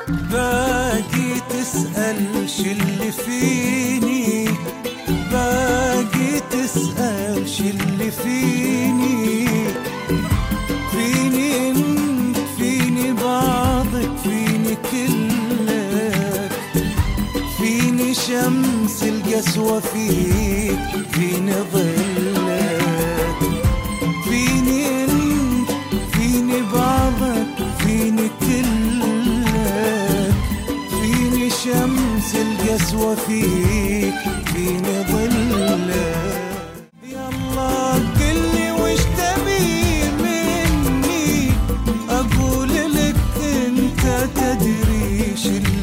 باقي تسأل شلي فيني، باقي تسأل شلي فيني، فيني انت، فيني بعضك، فيني كلك، فيني شمس القسوة فيك، فيني ظلك، فيني انت، فيني بعضك، فيني كلك، فيني شمس القسوة فيك، فيني ظلك. يلا قلي وش تبي مني، أقول لك أنت تدري شو